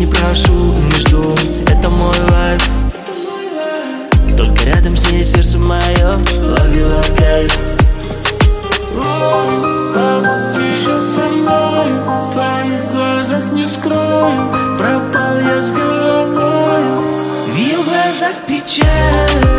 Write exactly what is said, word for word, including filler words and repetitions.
не прошу, не жду. Это мой вайб. Только рядом с ней сердце мое ловило кайф. Движет со мной, в твоих глазах не скрою, пропал я с головой. В ее глазах печаль.